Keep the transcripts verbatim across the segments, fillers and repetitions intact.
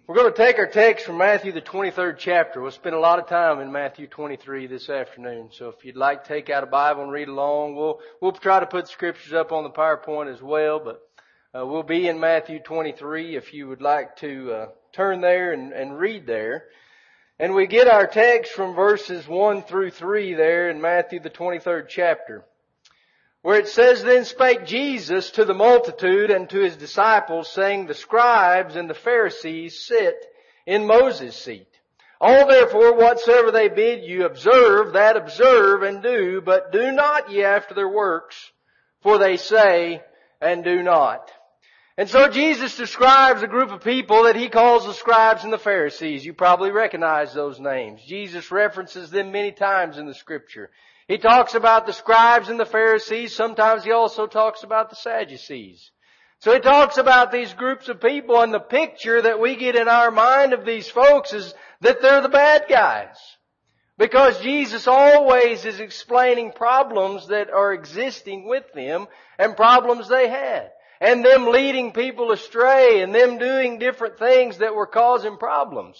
We're going to take our text from Matthew, the twenty-third chapter. We'll spend a lot of time in Matthew twenty-three this afternoon. So if you'd like to take out a Bible and read along, we'll, we'll try to put scriptures up on the PowerPoint as well. But uh, we'll be in Matthew twenty-three if you would like to uh, turn there and, and read there. And we get our text from verses one through three there in Matthew, the twenty-third chapter, where it says, "Then spake Jesus to the multitude and to His disciples, saying, The scribes and the Pharisees sit in Moses' seat. All therefore whatsoever they bid you observe, that observe and do, but do not ye after their works, for they say and do not." And so Jesus describes a group of people that He calls the scribes and the Pharisees. You probably recognize those names. Jesus references them many times in the Scripture. He talks about the scribes and the Pharisees. Sometimes He also talks about the Sadducees. So He talks about these groups of people, and the picture that we get in our mind of these folks is that they're the bad guys. Because Jesus always is explaining problems that are existing with them and problems they had. And them leading people astray and them doing different things that were causing problems.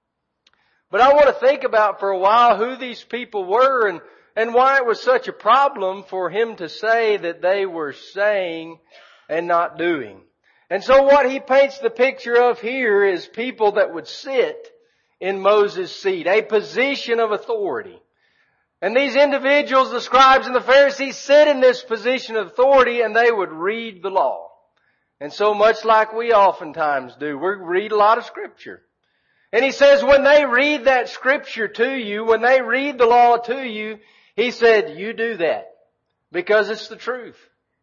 But I want to think about for a while who these people were and And why it was such a problem for Him to say that they were saying and not doing. And so what He paints the picture of here is people that would sit in Moses' seat, a position of authority. And these individuals, the scribes and the Pharisees, sit in this position of authority and they would read the law. And so much like we oftentimes do, we read a lot of Scripture. And He says when they read that Scripture to you, when they read the law to you, He said, you do that because it's the truth.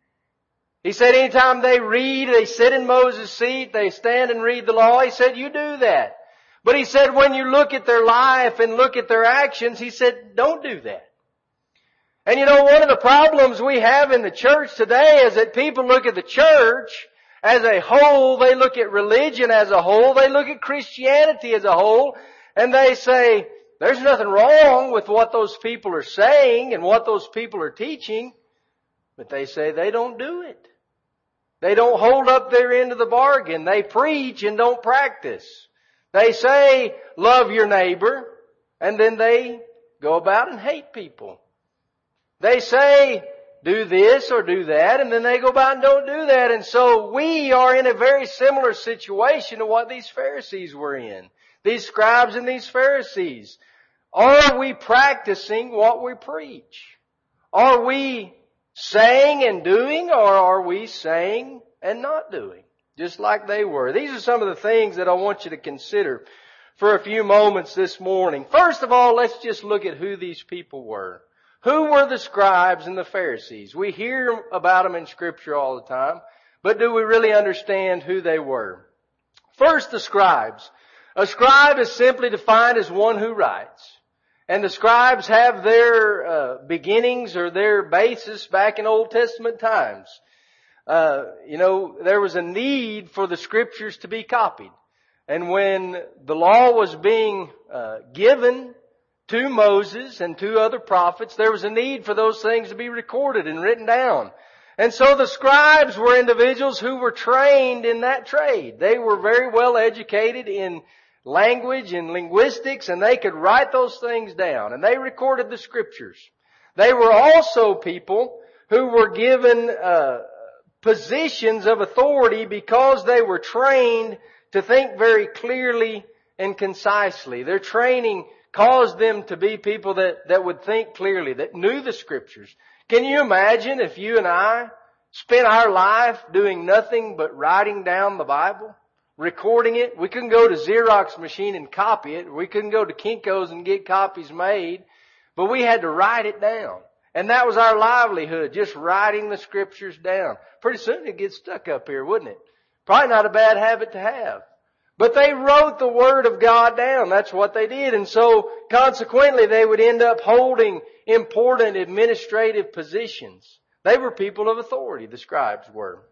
He said anytime they read, they sit in Moses' seat, they stand and read the law, He said, you do that. But He said when you look at their life and look at their actions, He said, don't do that. And you know, one of the problems we have in the church today is that people look at the church as a whole, they look at religion as a whole, they look at Christianity as a whole, and they say, there's nothing wrong with what those people are saying and what those people are teaching, but they say they don't do it. They don't hold up their end of the bargain. They preach and don't practice. They say, love your neighbor, and then they go about and hate people. They say, do this or do that, and then they go about and don't do that. And so we are in a very similar situation to what these Pharisees were in. These scribes and these Pharisees. Are we practicing what we preach? Are we saying and doing, or are we saying and not doing? Just like they were. These are some of the things that I want you to consider for a few moments this morning. First of all, let's just look at who these people were. Who were the scribes and the Pharisees? We hear about them in Scripture all the time, but do we really understand who they were? First, the scribes. A scribe is simply defined as one who writes. And the scribes have their uh, beginnings or their basis back in Old Testament times. Uh, you know, there was a need for the Scriptures to be copied. And when the law was being uh, given to Moses and to other prophets, there was a need for those things to be recorded and written down. And so the scribes were individuals who were trained in that trade. They were very well educated in language and linguistics, and they could write those things down, and they recorded the Scriptures. They were also people who were given uh, positions of authority because they were trained to think very clearly and concisely. Their training caused them to be people that, that would think clearly, that knew the Scriptures. Can you imagine if you and I spent our life doing nothing but writing down the Bible? Recording it. We couldn't go to Xerox machine and copy it. We couldn't go to Kinko's and get copies made. But we had to write it down. And that was our livelihood, just writing the Scriptures down. Pretty soon it gets stuck up here, wouldn't it? Probably not a bad habit to have. But they wrote the Word of God down. That's what they did. And so consequently they would end up holding important administrative positions. They were people of authority, the scribes were.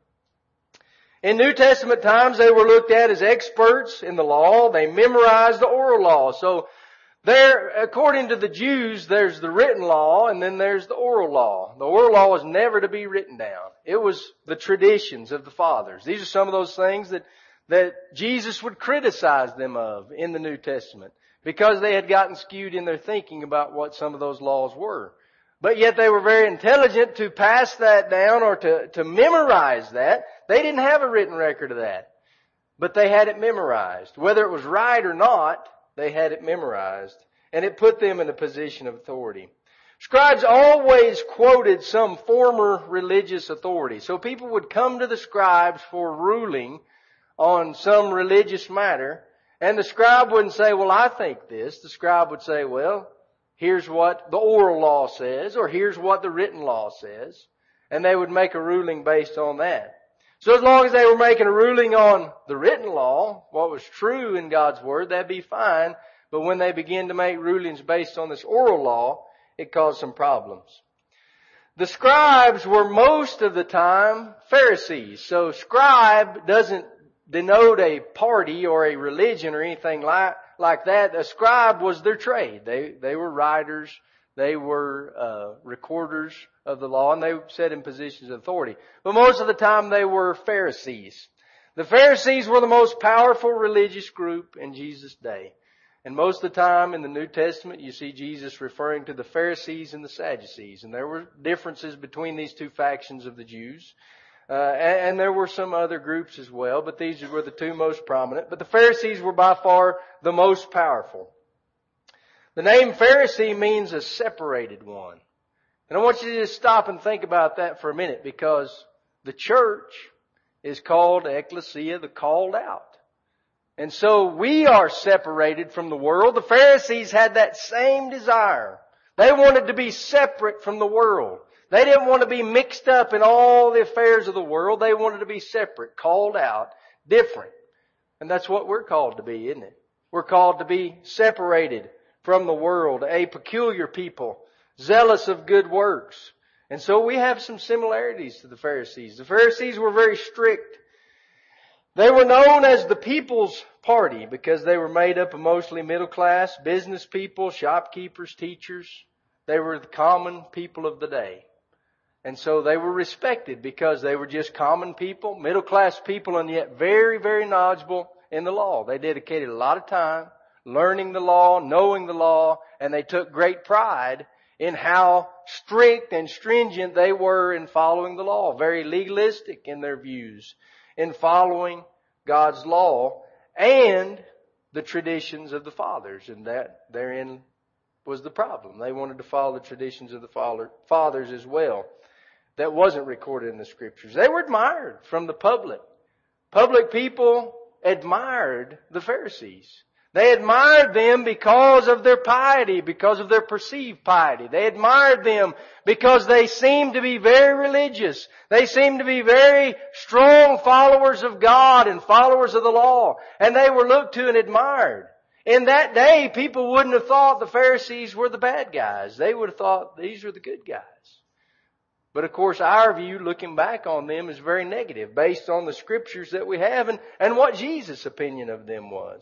In New Testament times, they were looked at as experts in the law. They memorized the oral law. So there, according to the Jews, there's the written law and then there's the oral law. The oral law was never to be written down. It was the traditions of the fathers. These are some of those things that that Jesus would criticize them of in the New Testament because they had gotten skewed in their thinking about what some of those laws were. But yet they were very intelligent to pass that down or to, to memorize that. They didn't have a written record of that, but they had it memorized. Whether it was right or not, they had it memorized, and it put them in a position of authority. Scribes always quoted some former religious authority. So people would come to the scribes for ruling on some religious matter, and the scribe wouldn't say, well, I think this. The scribe would say, well, here's what the oral law says, or here's what the written law says. And they would make a ruling based on that. So as long as they were making a ruling on the written law, what was true in God's Word, that'd be fine. But when they began to make rulings based on this oral law, it caused some problems. The scribes were most of the time Pharisees. So scribe doesn't denote a party or a religion or anything like, like that. A scribe was their trade. They, they were writers. They were uh, recorders of the law, and they sat in positions of authority. But most of the time they were Pharisees. The Pharisees were the most powerful religious group in Jesus' day. And most of the time in the New Testament you see Jesus referring to the Pharisees and the Sadducees. And there were differences between these two factions of the Jews. Uh, and, and there were some other groups as well, but these were the two most prominent. But the Pharisees were by far the most powerful. The name Pharisee means a separated one. And I want you to just stop and think about that for a minute, because the church is called ecclesia, the called out. And so we are separated from the world. The Pharisees had that same desire. They wanted to be separate from the world. They didn't want to be mixed up in all the affairs of the world. They wanted to be separate, called out, different. And that's what we're called to be, isn't it? We're called to be separated from the world, a peculiar people, zealous of good works. And so we have some similarities to the Pharisees. The Pharisees were very strict. They were known as the People's Party because they were made up of mostly middle class, business people, shopkeepers, teachers. They were the common people of the day. And so they were respected because they were just common people, middle class people, and yet very, very knowledgeable in the law. They dedicated a lot of time learning the law, knowing the law, and they took great pride in how strict and stringent they were in following the law. Very legalistic in their views in following God's law and the traditions of the fathers. And that therein was the problem. They wanted to follow the traditions of the fathers as well. That wasn't recorded in the Scriptures. They were admired from the public. Public people admired the Pharisees. They admired them because of their piety, because of their perceived piety. They admired them because they seemed to be very religious. They seemed to be very strong followers of God and followers of the law. And they were looked to and admired. In that day, people wouldn't have thought the Pharisees were the bad guys. They would have thought these are the good guys. But of course, our view, looking back on them, is very negative based on the Scriptures that we have and, and what Jesus' opinion of them was.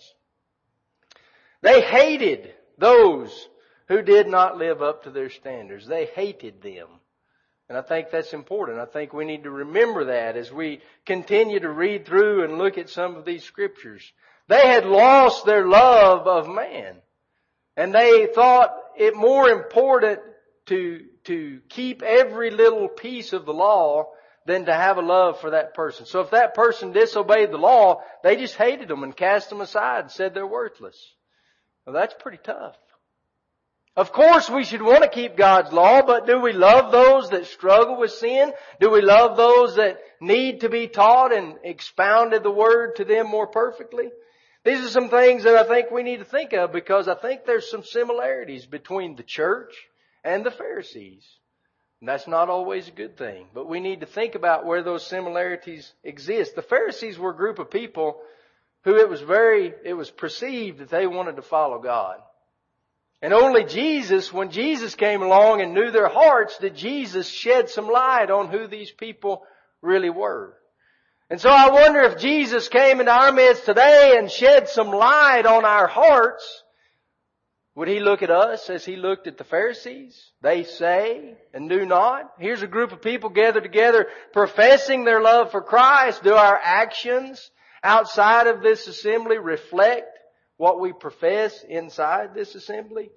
They hated those who did not live up to their standards. They hated them. And I think that's important. I think we need to remember that as we continue to read through and look at some of these Scriptures. They had lost their love of man. And they thought it more important to, to keep every little piece of the law than to have a love for that person. So if that person disobeyed the law, they just hated them and cast them aside and said they're worthless. Well, that's pretty tough. Of course we should want to keep God's law, but do we love those that struggle with sin? Do we love those that need to be taught and expounded the Word to them more perfectly? These are some things that I think we need to think of, because I think there's some similarities between the church and the Pharisees. And that's not always a good thing, but we need to think about where those similarities exist. The Pharisees were a group of people who it was very, it was perceived that they wanted to follow God. And only Jesus, when Jesus came along and knew their hearts, did Jesus shed some light on who these people really were. And so I wonder if Jesus came into our midst today and shed some light on our hearts, would He look at us as He looked at the Pharisees? They say and do not. Here's a group of people gathered together professing their love for Christ. Do our actions outside of this assembly reflect what we profess inside this assembly?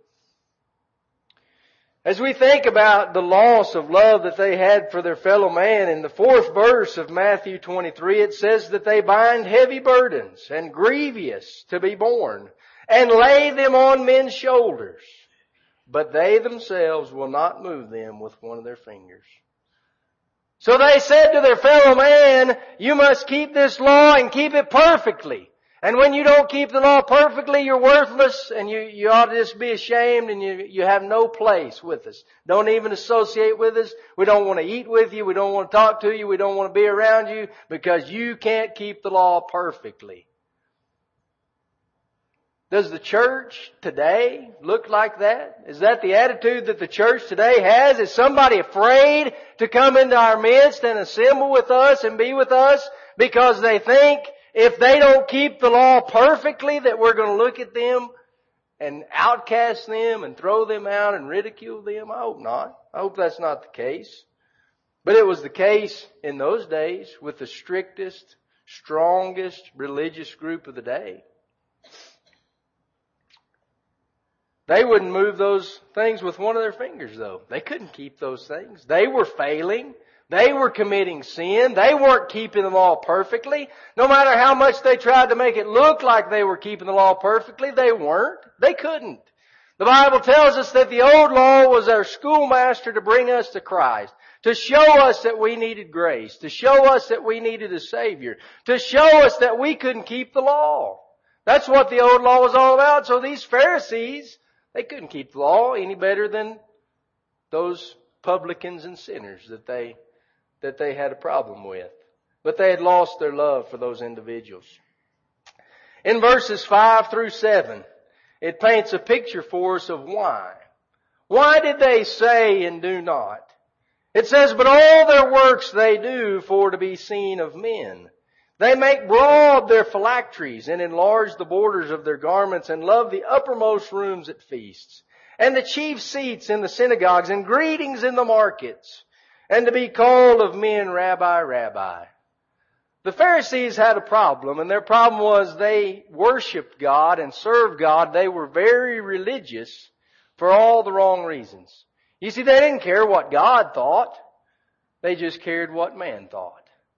As we think about the loss of love that they had for their fellow man, in the fourth verse of Matthew twenty-three, it says that they bind heavy burdens and grievous to be borne, and lay them on men's shoulders, but they themselves will not move them with one of their fingers. So they said to their fellow man, you must keep this law and keep it perfectly. And when you don't keep the law perfectly, you're worthless, and you, you ought to just be ashamed, and you, you have no place with us. Don't even associate with us. We don't want to eat with you. We don't want to talk to you. We don't want to be around you because you can't keep the law perfectly. Does the church today look like that? Is that the attitude that the church today has? Is somebody afraid to come into our midst and assemble with us and be with us because they think if they don't keep the law perfectly that we're going to look at them and outcast them and throw them out and ridicule them? I hope not. I hope that's not the case. But it was the case in those days with the strictest, strongest religious group of the day. They wouldn't move those things with one of their fingers, though. They couldn't keep those things. They were failing. They were committing sin. They weren't keeping the law perfectly. No matter how much they tried to make it look like they were keeping the law perfectly, they weren't. They couldn't. The Bible tells us that the old law was our schoolmaster to bring us to Christ, to show us that we needed grace, to show us that we needed a Savior, to show us that we couldn't keep the law. That's what the old law was all about. So these Pharisees, they couldn't keep the law any better than those publicans and sinners that they that they had a problem with. But they had lost their love for those individuals. In verses five through seven, it paints a picture for us of why. Why did they say and do not? It says, but all their works they do for to be seen of men. They make broad their phylacteries and enlarge the borders of their garments and love the uppermost rooms at feasts and the chief seats in the synagogues and greetings in the markets and to be called of men, Rabbi, Rabbi. The Pharisees had a problem, and their problem was they worshiped God and served God. They were very religious for all the wrong reasons. You see, they didn't care what God thought. They just cared what man thought.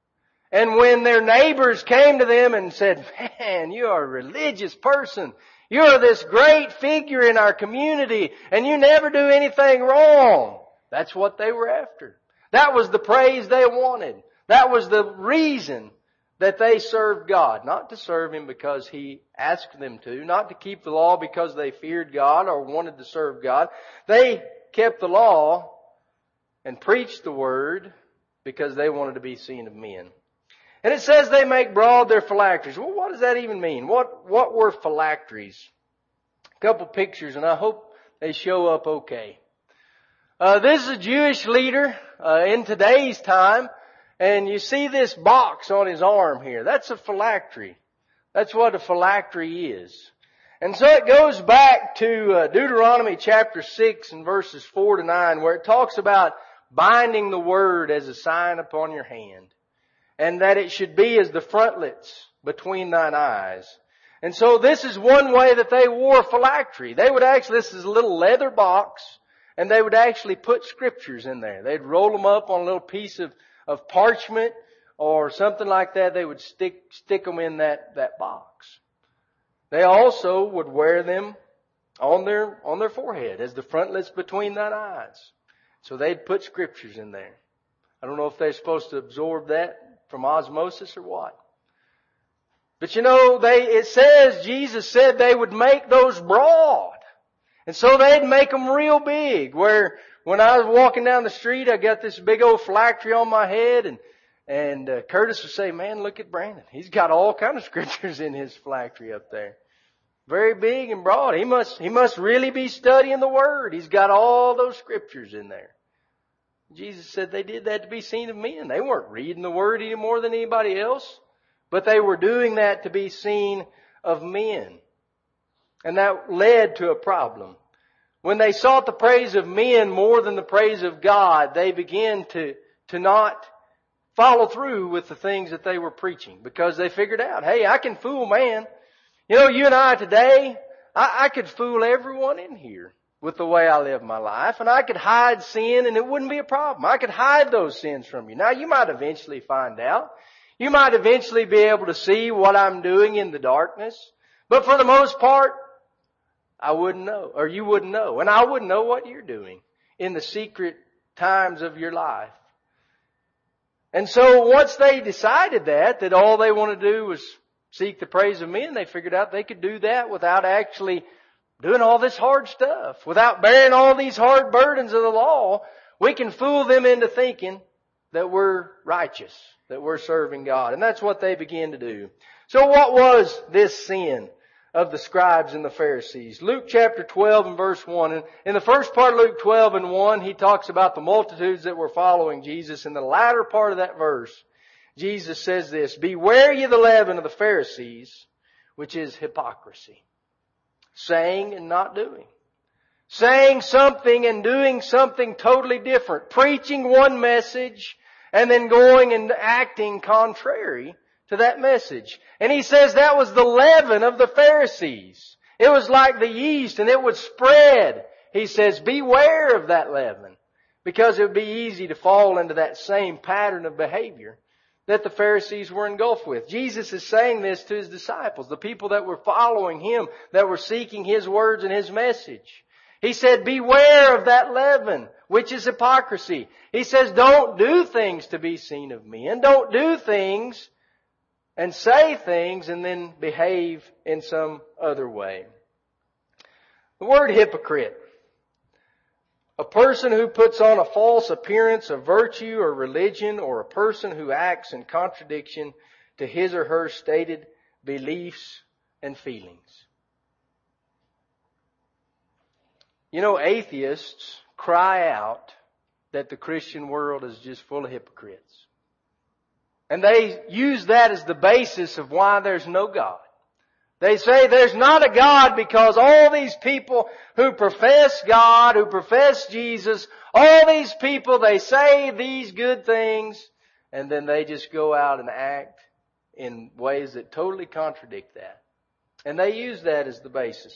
And when their neighbors came to them and said, man, you are a religious person. You are this great figure in our community, and you never do anything wrong. That's what they were after. That was the praise they wanted. That was the reason that they served God. Not to serve Him because He asked them to. Not to keep the law because they feared God or wanted to serve God. They kept the law and preached the Word because they wanted to be seen of men. And it says they make broad their phylacteries. Well, what does that even mean? What, what were phylacteries? A couple pictures, and I hope they show up okay. Uh, this is a Jewish leader uh, in today's time, and you see this box on his arm here. That's a phylactery. That's what a phylactery is. And so it goes back to uh, Deuteronomy chapter six and verses four to nine, where it talks about binding the word as a sign upon your hand, and that it should be as the frontlets between thine eyes. And so this is one way that they wore phylactery. They would actually, this is a little leather box, and they would actually put scriptures in there. They'd roll them up on a little piece of, of parchment or something like that. They would stick, stick them in that, that box. They also would wear them on their, on their forehead as the frontlets between thine eyes. So they'd put scriptures in there. I don't know if they're supposed to absorb that from osmosis or what. But you know, they, it says, Jesus said they would make those broad. And so they'd make them real big, where when I was walking down the street, I got this big old phylactery on my head, and, and uh, Curtis would say, man, look at Brandon. He's got all kind of scriptures in his phylactery up there. Very big and broad. He must, he must really be studying the Word. He's got all those scriptures in there. Jesus said they did that to be seen of men. They weren't reading the Word any more than anybody else, but they were doing that to be seen of men. And that led to a problem. When they sought the praise of men more than the praise of God, they began to, to not follow through with the things that they were preaching because they figured out, hey, I can fool man. You know, you and I today, I, I could fool everyone in here with the way I live my life, and I could hide sin and it wouldn't be a problem. I could hide those sins from you. Now, you might eventually find out. You might eventually be able to see what I'm doing in the darkness. But for the most part, I wouldn't know, or you wouldn't know. And I wouldn't know what you're doing in the secret times of your life. And so once they decided that, that all they want to do was seek the praise of men, they figured out they could do that without actually doing all this hard stuff, without bearing all these hard burdens of the law. We can fool them into thinking that we're righteous, that we're serving God. And that's what they began to do. So what was this sin of the scribes and the Pharisees? Luke chapter twelve and verse one. And in the first part of Luke twelve and one, he talks about the multitudes that were following Jesus. In the latter part of that verse, Jesus says this, beware ye the leaven of the Pharisees, which is hypocrisy. Saying and not doing. Saying something and doing something totally different. Preaching one message and then going and acting contrary to that message. And he says that was the leaven of the Pharisees. It was like the yeast and it would spread. He says, beware of that leaven, because it would be easy to fall into that same pattern of behavior that the Pharisees were engulfed with. Jesus is saying this to His disciples, the people that were following Him, that were seeking His words and His message. He said, beware of that leaven, which is hypocrisy. He says, don't do things to be seen of men. Don't do things and say things and then behave in some other way. The word hypocrite. A person who puts on a false appearance of virtue or religion, or a person who acts in contradiction to his or her stated beliefs and feelings. You know, atheists cry out that the Christian world is just full of hypocrites. And they use that as the basis of why there's no God. They say there's not a God because all these people who profess God, who profess Jesus, all these people, they say these good things, and then they just go out and act in ways that totally contradict that. And they use that as the basis.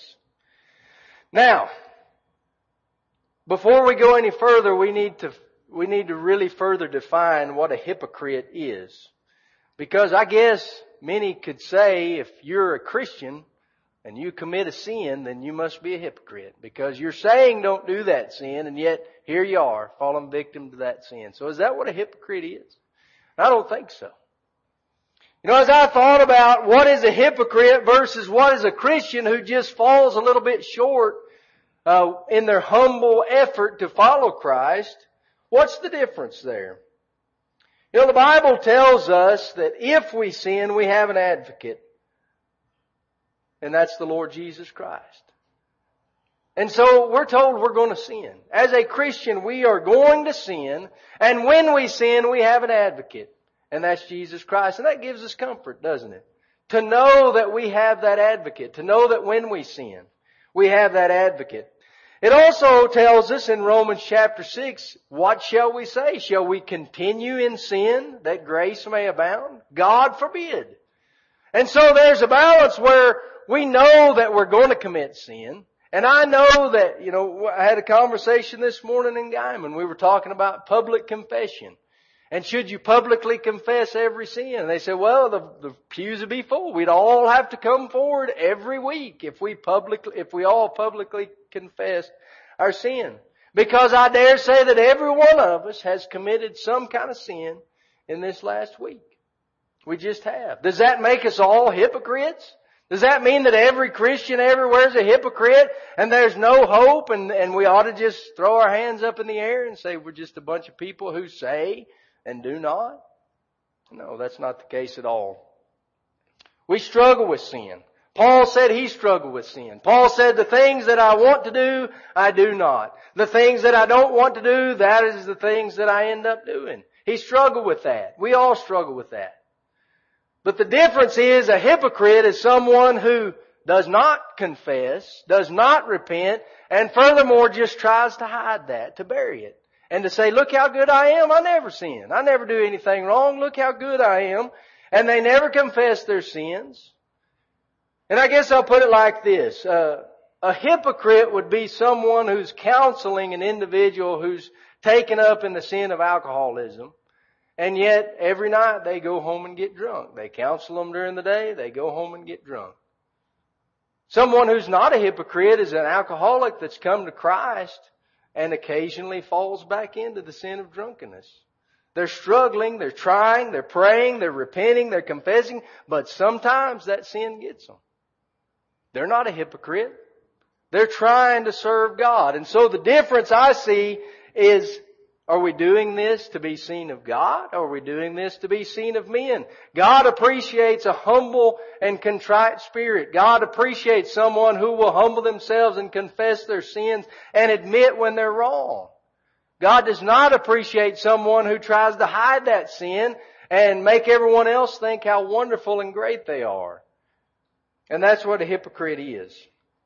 Now, before we go any further, we need to we need to really further define what a hypocrite is. Because I guess many could say if you're a Christian and you commit a sin, then you must be a hypocrite. Because you're saying don't do that sin, and yet here you are, falling victim to that sin. So is that what a hypocrite is? I don't think so. You know, as I thought about what is a hypocrite versus what is a Christian who just falls a little bit short uh, in their humble effort to follow Christ, what's the difference there? You know, the Bible tells us that if we sin, we have an advocate. And that's the Lord Jesus Christ. And so we're told we're going to sin. As a Christian, we are going to sin. And when we sin, we have an advocate. And that's Jesus Christ. And that gives us comfort, doesn't it? To know that we have that advocate. To know that when we sin, we have that advocate. It also tells us in Romans chapter six, what shall we say? Shall we continue in sin that grace may abound? God forbid. And so there's a balance where we know that we're going to commit sin. And I know that, you know, I had a conversation this morning in Guyman. We were talking about public confession. And should you publicly confess every sin? And they said, well, the, the pews would be full. We'd all have to come forward every week if we publicly, if we all publicly confessed our sin. Because I dare say that every one of us has committed some kind of sin in this last week. We just have. Does that make us all hypocrites? Does that mean that every Christian everywhere is a hypocrite and there's no hope and, and we ought to just throw our hands up in the air and say we're just a bunch of people who say and do not? No, that's not the case at all. We struggle with sin. Paul said he struggled with sin. Paul said the things that I want to do, I do not. The things that I don't want to do, that is the things that I end up doing. He struggled with that. We all struggle with that. But the difference is a hypocrite is someone who does not confess, does not repent, and furthermore just tries to hide that, to bury it. And to say, look how good I am, I never sin. I never do anything wrong, look how good I am. And they never confess their sins. And I guess I'll put it like this. Uh, a hypocrite would be someone who's counseling an individual who's taken up in the sin of alcoholism. And yet, every night they go home and get drunk. They counsel them during the day, they go home and get drunk. Someone who's not a hypocrite is an alcoholic that's come to Christ and occasionally falls back into the sin of drunkenness. They're struggling, they're trying, they're praying, they're repenting, they're confessing, but sometimes that sin gets them. They're not a hypocrite. They're trying to serve God. And so the difference I see is, are we doing this to be seen of God? Or are we doing this to be seen of men? God appreciates a humble and contrite spirit. God appreciates someone who will humble themselves and confess their sins and admit when they're wrong. God does not appreciate someone who tries to hide that sin and make everyone else think how wonderful and great they are. And that's what a hypocrite is.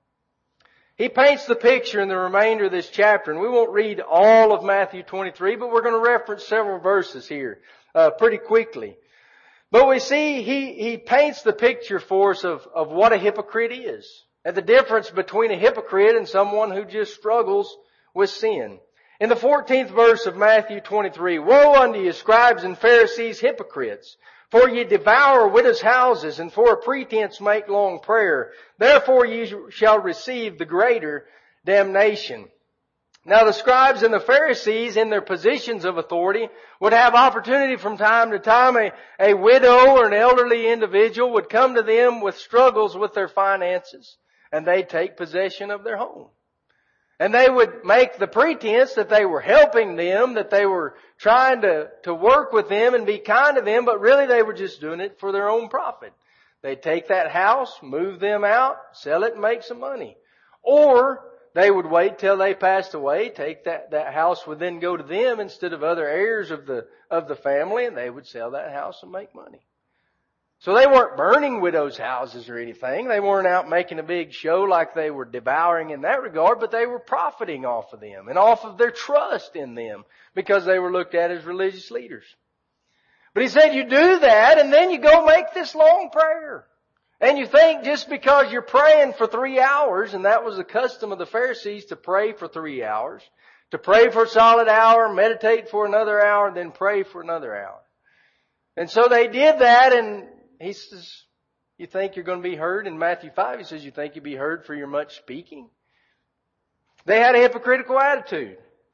He paints the picture in the remainder of this chapter, and we won't read all of Matthew twenty-three, but we're going to reference several verses here uh, pretty quickly. But we see he, he paints the picture for us of, of what a hypocrite is, and the difference between a hypocrite and someone who just struggles with sin. In the fourteenth verse of Matthew twenty-three, "Woe unto you, scribes and Pharisees, hypocrites! For ye devour widows' houses, and for a pretense make long prayer. Therefore ye shall receive the greater damnation." Now the scribes and the Pharisees, in their positions of authority, would have opportunity from time to time. A, a widow or an elderly individual would come to them with struggles with their finances, and they'd take possession of their home. And they would make the pretense that they were helping them, that they were trying to, to work with them and be kind to them, but really they were just doing it for their own profit. They'd take that house, move them out, sell it and make some money. Or they would wait till they passed away, take that, that house would then go to them instead of other heirs of the, of the family, and they would sell that house and make money. So they weren't burning widows' houses or anything. They weren't out making a big show like they were devouring in that regard, but they were profiting off of them and off of their trust in them because they were looked at as religious leaders. But he said you do that and then you go make this long prayer. And you think just because you're praying for three hours, and that was the custom of the Pharisees to pray for three hours, to pray for a solid hour, meditate for another hour, and then pray for another hour. And so they did that, and he says, you think you're going to be heard? In Matthew five, he says, you think you'll be heard for your much speaking? They had a hypocritical attitude.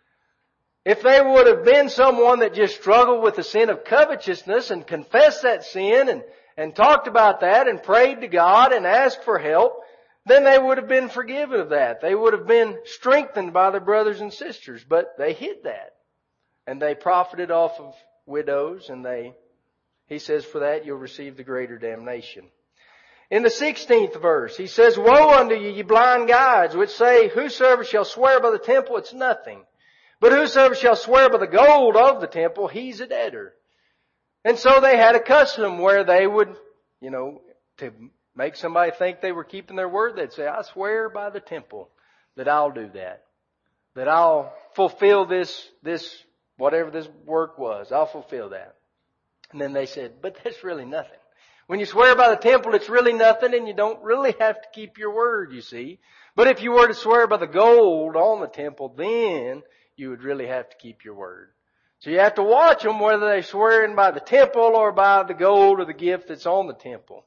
If they would have been someone that just struggled with the sin of covetousness and confessed that sin and, and talked about that and prayed to God and asked for help, then they would have been forgiven of that. They would have been strengthened by their brothers and sisters. But they hid that. And they profited off of widows, and they He says, for that you'll receive the greater damnation. In the sixteenth verse, he says, "Woe unto you, ye blind guides, which say, Whosoever shall swear by the temple, it's nothing. But whosoever shall swear by the gold of the temple, he's a debtor." And so they had a custom where they would, you know, to make somebody think they were keeping their word, they'd say, "I swear by the temple that I'll do that. That I'll fulfill this, this, whatever this work was. I'll fulfill that." And then they said, but that's really nothing. When you swear by the temple, it's really nothing, and you don't really have to keep your word, you see. But if you were to swear by the gold on the temple, then you would really have to keep your word. So you have to watch them whether they're swearing by the temple or by the gold or the gift that's on the temple.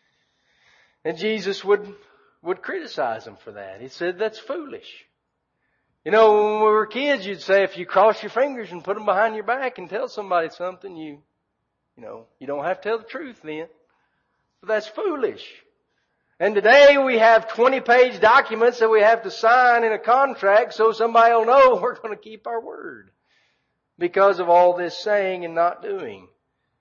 And Jesus would, would criticize them for that. He said, that's foolish. You know, when we were kids, you'd say if you cross your fingers and put them behind your back and tell somebody something, you You know, you don't have to tell the truth then. But that's foolish. And today we have twenty-page documents that we have to sign in a contract so somebody will know we're going to keep our word because of all this saying and not doing.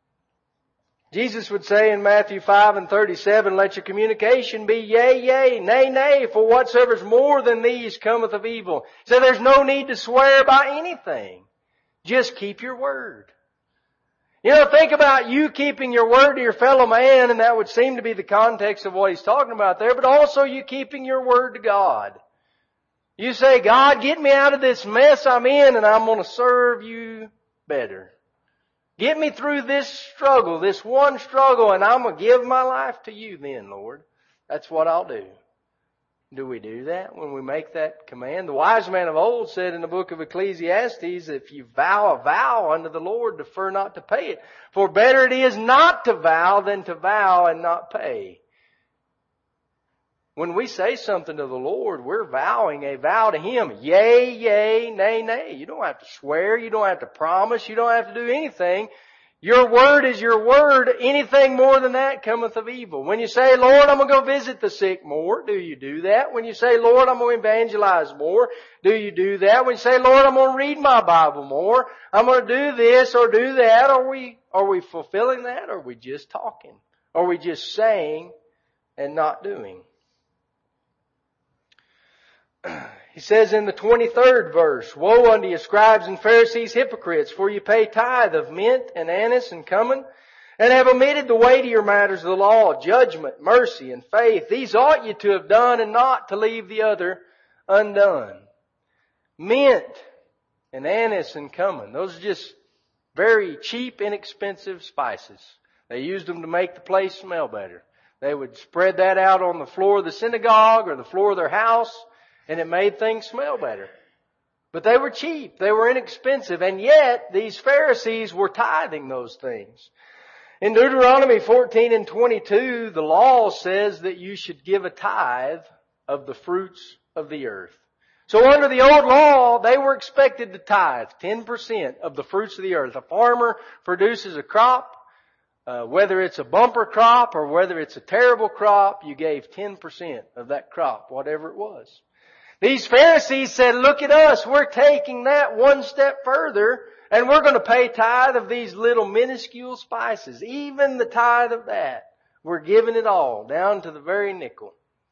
Jesus would say in Matthew five and thirty-seven, "Let your communication be yea, yea, nay, nay, for whatsoever is more than these cometh of evil." So there's no need to swear by anything. Just keep your word. You know, think about you keeping your word to your fellow man, and that would seem to be the context of what he's talking about there, but also you keeping your word to God. You say, God, get me out of this mess I'm in and I'm going to serve you better. Get me through this struggle, this one struggle, and I'm going to give my life to you then, Lord. That's what I'll do. Do we do that when we make that command? The wise man of old said in the book of Ecclesiastes, if you vow a vow unto the Lord, defer not to pay it. For better it is not to vow than to vow and not pay. When we say something to the Lord, we're vowing a vow to Him. Yea, yea, nay, nay. You don't have to swear. You don't have to promise. You don't have to do anything. Your word is your word. Anything more than that cometh of evil. When you say, Lord, I'm going to go visit the sick more, do you do that? When you say, Lord, I'm going to evangelize more, do you do that? When you say, Lord, I'm going to read my Bible more, I'm going to do this or do that, are we, are we fulfilling that, or are we just talking? Are we just saying and not doing? He says in the twenty-third verse, Woe unto you, scribes and Pharisees, hypocrites, for you pay tithe of mint and anise and cumin, and have omitted the weightier matters of the law, judgment, mercy, and faith. These ought you to have done, and not to leave the other undone. Mint and anise and cumin, those are just very cheap, inexpensive spices. They used them to make the place smell better. They would spread that out on the floor of the synagogue or the floor of their house, and it made things smell better. But they were cheap. They were inexpensive. And yet, these Pharisees were tithing those things. In Deuteronomy fourteen and twenty-two, the law says that you should give a tithe of the fruits of the earth. So under the old law, they were expected to tithe ten percent of the fruits of the earth. A farmer produces a crop, uh, whether it's a bumper crop or whether it's a terrible crop, you gave ten percent of that crop, whatever it was. These Pharisees said, look at us, we're taking that one step further, and we're going to pay tithe of these little minuscule spices. Even the tithe of that. We're giving it all, down to the very nickel.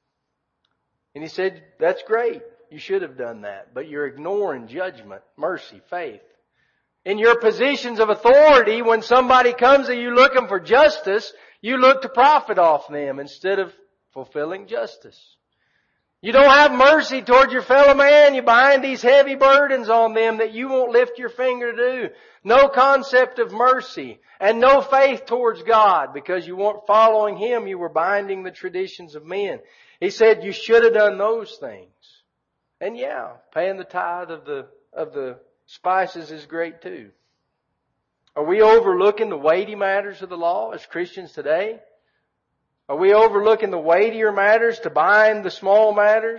And he said, that's great. You should have done that. But you're ignoring judgment, mercy, faith. In your positions of authority, when somebody comes to you looking for justice, you look to profit off them instead of fulfilling justice. You don't have mercy toward your fellow man. You bind these heavy burdens on them that you won't lift your finger to do. No concept of mercy and no faith towards God because you weren't following Him. You were binding the traditions of men. He said you should have done those things. And yeah, paying the tithe of the, of the spices is great too. Are we overlooking the weighty matters of the law as Christians today? Are we overlooking the weightier matters to bind the small matters?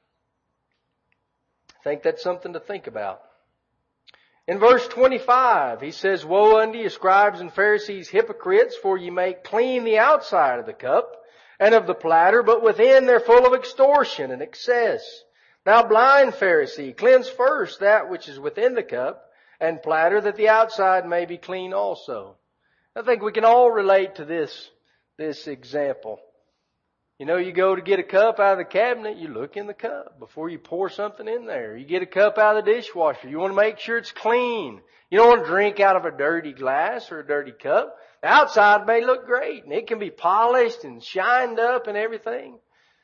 I think that's something to think about. In verse twenty-five, he says, Woe unto you, scribes and Pharisees, hypocrites, for ye make clean the outside of the cup and of the platter, but within they're full of extortion and excess. Thou blind Pharisee, cleanse first that which is within the cup and platter, that the outside may be clean also. I think we can all relate to this This example. You know, you go to get a cup out of the cabinet, you look in the cup before you pour something in there. You get a cup out of the dishwasher, you want to make sure it's clean. You don't want to drink out of a dirty glass or a dirty cup. The outside may look great and it can be polished and shined up and everything.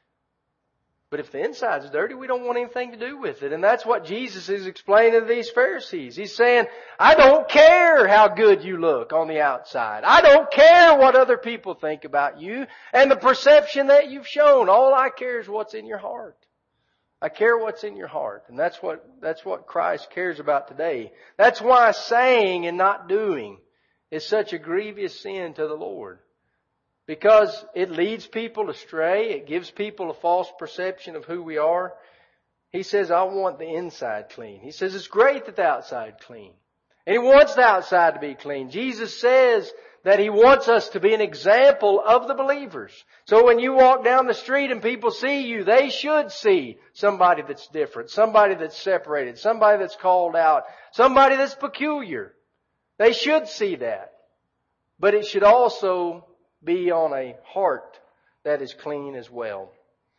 But if the inside's dirty, we don't want anything to do with it. And that's what Jesus is explaining to these Pharisees. He's saying, I don't care how good you look on the outside. I don't care what other people think about you and the perception that you've shown. All I care is what's in your heart. I care what's in your heart. And that's what, that's what Christ cares about today. That's why saying and not doing is such a grievous sin to the Lord. Because it leads people astray. It gives people a false perception of who we are. He says, I want the inside clean. He says, it's great that the outside clean. And He wants the outside to be clean. Jesus says that He wants us to be an example of the believers. So when you walk down the street and people see you, they should see somebody that's different, somebody that's separated, somebody that's called out, somebody that's peculiar. They should see that. But it should also be on a heart that is clean as well.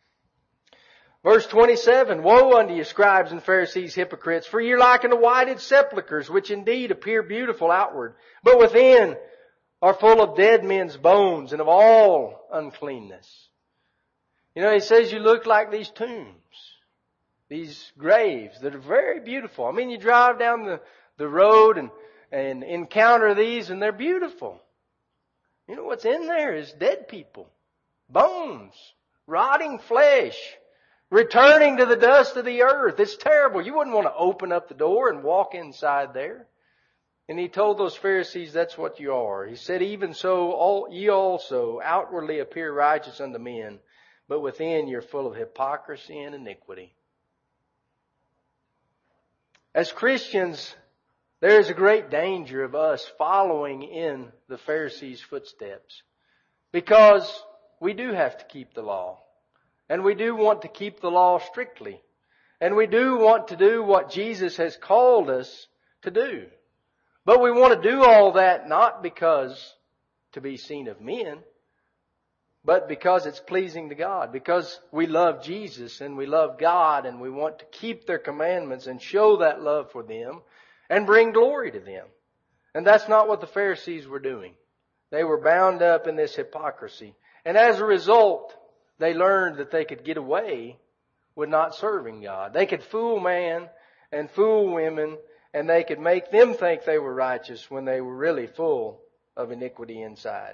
Verse twenty-seven, Woe unto you, scribes and Pharisees, hypocrites, for ye are like unto whited sepulchres, which indeed appear beautiful outward, but within are full of dead men's bones and of all uncleanness. You know, he says you look like these tombs. these graves that are very beautiful. I mean, you drive down the, the road and, and encounter these, and they're beautiful. You know what's in there is dead people, bones, rotting flesh, returning to the dust of the earth. It's terrible. You wouldn't want to open up the door and walk inside there. And he told those Pharisees, that's what you are. He said, even so, all, ye also outwardly appear righteous unto men, but within you're full of hypocrisy and iniquity. As Christians, there is a great danger of us following in the Pharisees' footsteps, because we do have to keep the law. And we do want to keep the law strictly. And we do want to do what Jesus has called us to do. But we want to do all that not because to be seen of men, but because it's pleasing to God. Because we love Jesus and we love God and we want to keep their commandments and show that love for them and bring glory to them. And that's not what the Pharisees were doing. They were bound up in this hypocrisy. And as a result, they learned that they could get away with not serving God. They could fool man and fool women, and they could make them think they were righteous when they were really full of iniquity inside.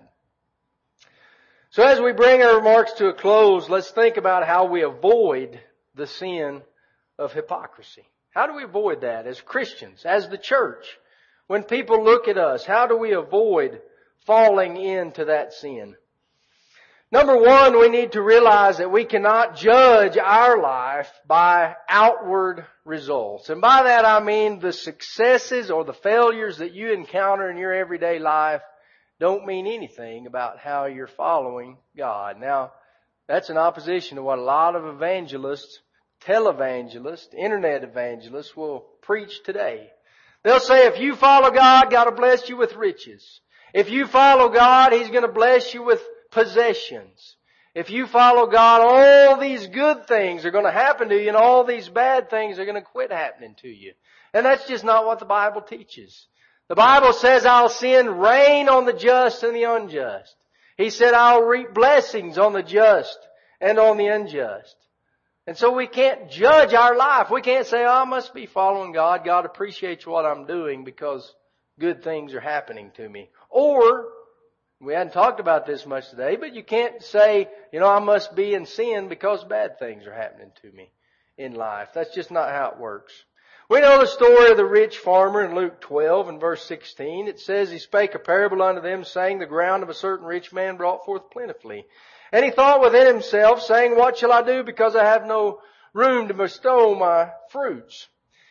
So as we bring our remarks to a close, let's think about how we avoid the sin of hypocrisy. How do we avoid that as Christians, as the church? When people look at us, how do we avoid falling into that sin? Number one, we need to realize that we cannot judge our life by outward results. And by that I mean the successes or the failures that you encounter in your everyday life don't mean anything about how you're following God. Now, that's in opposition to what a lot of evangelists, televangelists, internet evangelists will preach today. They'll say if you follow God, God will bless you with riches. If you follow God, He's going to bless you with possessions. If you follow God, all these good things are going to happen to you and all these bad things are going to quit happening to you. And that's just not what the Bible teaches. The Bible says, I'll send rain on the just and the unjust. He said, I'll reap blessings on the just and on the unjust. And so we can't judge our life. We can't say, oh, I must be following God. God appreciates what I'm doing because good things are happening to me. Or, we hadn't talked about this much today, but you can't say, you know, I must be in sin because bad things are happening to me in life. That's just not how it works. We know the story of the rich farmer in Luke twelve and verse sixteen. It says, He spake a parable unto them, saying, The ground of a certain rich man brought forth plentifully. And he thought within himself, saying, What shall I do, because I have no room to bestow my fruits?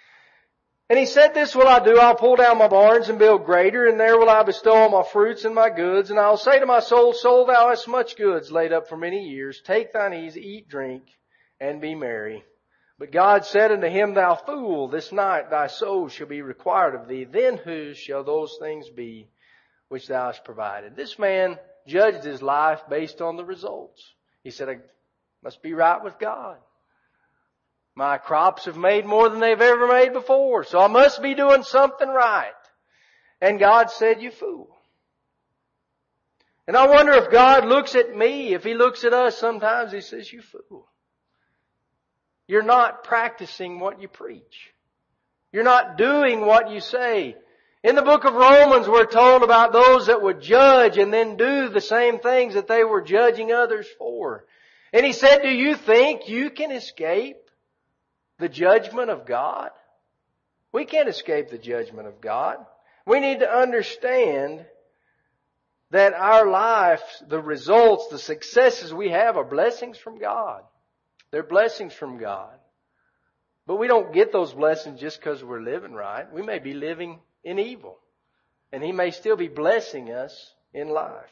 And he said, This will I do, I'll pull down my barns and build greater, and there will I bestow all my fruits and my goods. And I'll say to my soul, Soul, thou hast much goods laid up for many years. Take thine ease, eat, drink, and be merry. But God said unto him, Thou fool, this night thy soul shall be required of thee. Then whose shall those things be which thou hast provided? This man judged his life based on the results. He said, I must be right with God. My crops have made more than they've ever made before, so I must be doing something right. And God said, You fool. And I wonder if God looks at me, if He looks at us, sometimes He says, You fool. You're not practicing what you preach. You're not doing what you say. In the book of Romans, we're told about those that would judge and then do the same things that they were judging others for. And he said, do you think you can escape the judgment of God? We can't escape the judgment of God. We need to understand that our life, the results, the successes we have are blessings from God. They're blessings from God. But we don't get those blessings just because we're living right. We may be living in evil. And He may still be blessing us in life.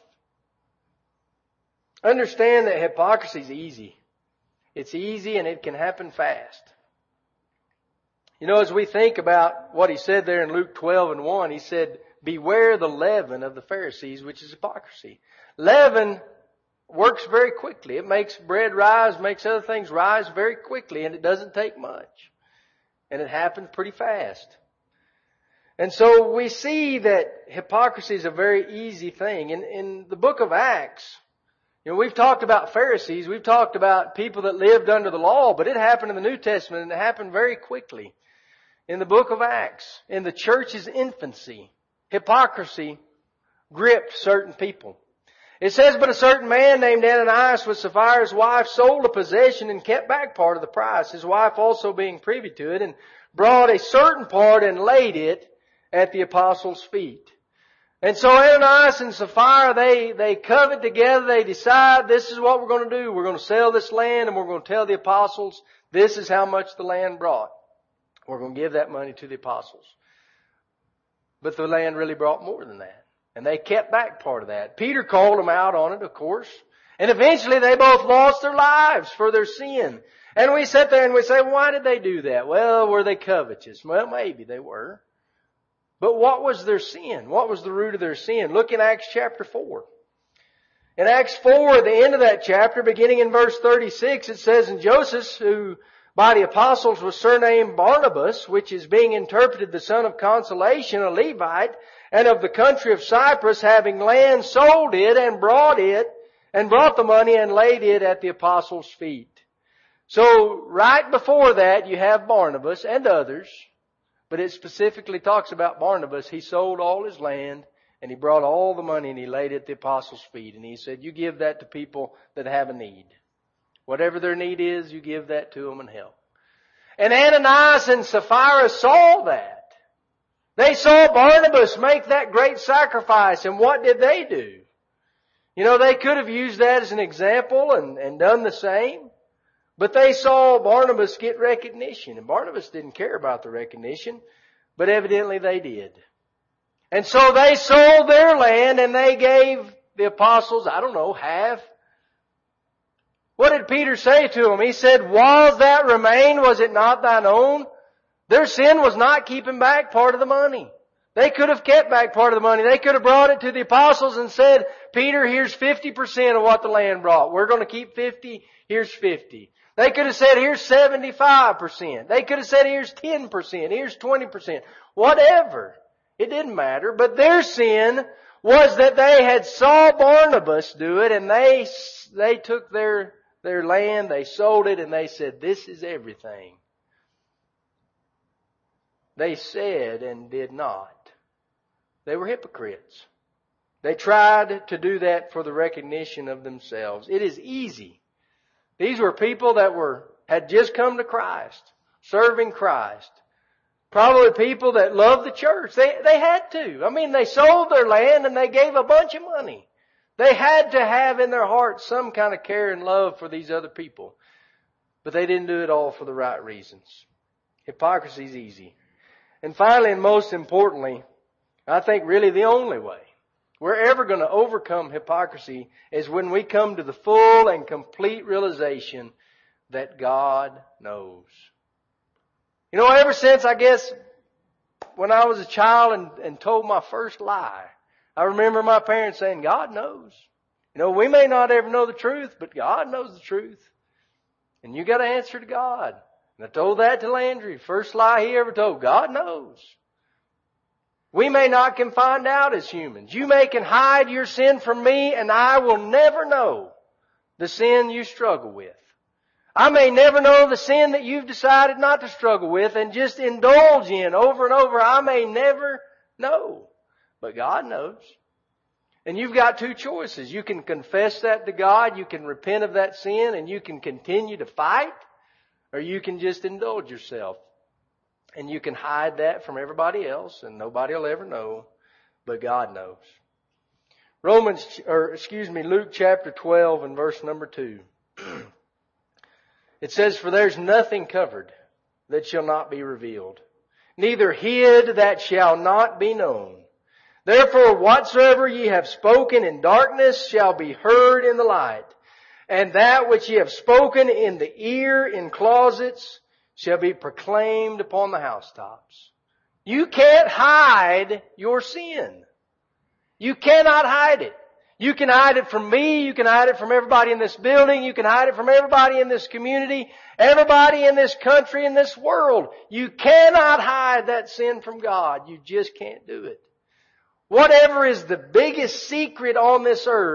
Understand that hypocrisy is easy. It's easy and it can happen fast. You know, as we think about what He said there in Luke twelve and one, He said, beware the leaven of the Pharisees, which is hypocrisy. Leaven works very quickly. It makes bread rise, makes other things rise very quickly, and it doesn't take much. And it happens pretty fast. And so we see that hypocrisy is a very easy thing. In, in the book of Acts, You know, we've talked about Pharisees, we've talked about people that lived under the law, but it happened in the New Testament, and it happened very quickly. In the book of Acts, in the church's infancy, hypocrisy gripped certain people. It says, but a certain man named Ananias with Sapphira's wife sold a possession and kept back part of the price, his wife also being privy to it, and brought a certain part and laid it at the apostles' feet. And so Ananias and Sapphira, they, they covet together, they decide this is what we're going to do. We're going to sell this land and we're going to tell the apostles this is how much the land brought. We're going to give that money to the apostles. But the land really brought more than that. And they kept back part of that. Peter called them out on it, of course. And eventually they both lost their lives for their sin. And we sit there and we say, why did they do that? Well, were they covetous? Well, maybe they were. But what was their sin? What was the root of their sin? Look in Acts chapter four. In Acts four, at the end of that chapter, beginning in verse thirty-six, it says, and Joseph, who by the apostles was surnamed Barnabas, which is being interpreted the son of consolation, a Levite, and of the country of Cyprus, having land, sold it and brought it, and brought the money and laid it at the apostles' feet. So right before that you have Barnabas and others, but it specifically talks about Barnabas. He sold all his land and he brought all the money and he laid it at the apostles' feet. And he said, you give that to people that have a need. Whatever their need is, you give that to them and help. And Ananias and Sapphira saw that. They saw Barnabas make that great sacrifice, and what did they do? You know, they could have used that as an example and, and done the same, but they saw Barnabas get recognition, and Barnabas didn't care about the recognition, but evidently they did. And so they sold their land and they gave the apostles, I don't know, half. What did Peter say to them? He said, was that remain, was it not thine own? Their sin was not keeping back part of the money. They could have kept back part of the money. They could have brought it to the apostles and said, Peter, here's fifty percent of what the land brought. We're going to keep fifty. Here's fifty. They could have said, here's seventy-five percent. They could have said, here's ten percent. Here's twenty percent. Whatever. It didn't matter. But their sin was that they had saw Barnabas do it, and they, they took their, their land, they sold it, and they said, this is everything. They said and did not. They were hypocrites. They tried to do that for the recognition of themselves. It is easy. These were people that were, had just come to Christ, serving Christ. Probably people that loved the church. They, they had to. I mean, they sold their land and they gave a bunch of money. They had to have in their hearts some kind of care and love for these other people. But they didn't do it all for the right reasons. Hypocrisy is easy. And finally, and most importantly, I think really the only way we're ever going to overcome hypocrisy is when we come to the full and complete realization that God knows. You know, ever since, I guess, when I was a child and, and told my first lie, I remember my parents saying, God knows. You know, we may not ever know the truth, but God knows the truth. And you got to answer to God. And I told that to Landry. First lie he ever told. God knows. We may not can find out as humans. You may can hide your sin from me and I will never know the sin you struggle with. I may never know the sin that you've decided not to struggle with and just indulge in over and over. I may never know. But God knows. And you've got two choices. You can confess that to God. You can repent of that sin and you can continue to fight. Or you can just indulge yourself. And you can hide that from everybody else and nobody will ever know. But God knows. Romans, or excuse me, Luke chapter twelve and verse number two. It says, for there's nothing covered that shall not be revealed, neither hid that shall not be known. Therefore whatsoever ye have spoken in darkness shall be heard in the light. And that which ye have spoken in the ear in closets shall be proclaimed upon the housetops. You can't hide your sin. You cannot hide it. You can hide it from me. You can hide it from everybody in this building. You can hide it from everybody in this community. Everybody in this country, in this world. You cannot hide that sin from God. You just can't do it. Whatever is the biggest secret on this earth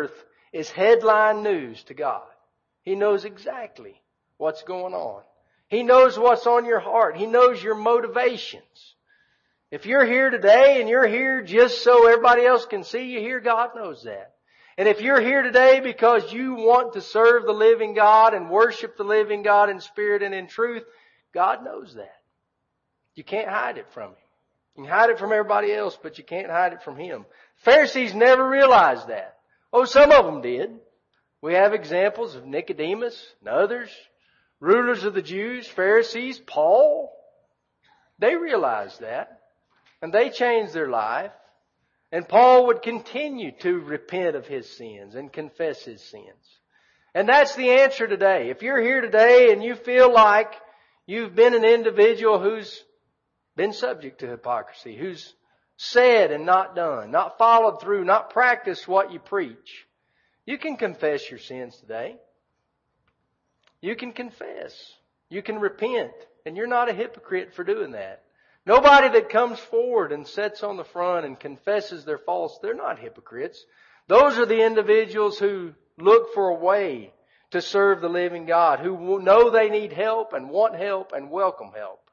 is headline news to God. He knows exactly what's going on. He knows what's on your heart. He knows your motivations. If you're here today and you're here just so everybody else can see you here, God knows that. And if you're here today because you want to serve the living God and worship the living God in spirit and in truth, God knows that. You can't hide it from Him. You can hide it from everybody else, but you can't hide it from Him. Pharisees never realized that. Oh, some of them did. We have examples of Nicodemus and others, rulers of the Jews, Pharisees, Paul. They realized that, and they changed their life. And Paul would continue to repent of his sins and confess his sins. And that's the answer today. If you're here today and you feel like you've been an individual who's been subject to hypocrisy, who's said and not done, not followed through, not practiced what you preach, you can confess your sins today. You can confess. You can repent. And you're not a hypocrite for doing that. Nobody that comes forward and sits on the front and confesses their faults, they're not hypocrites. Those are the individuals who look for a way to serve the living God, who know they need help and want help and welcome help.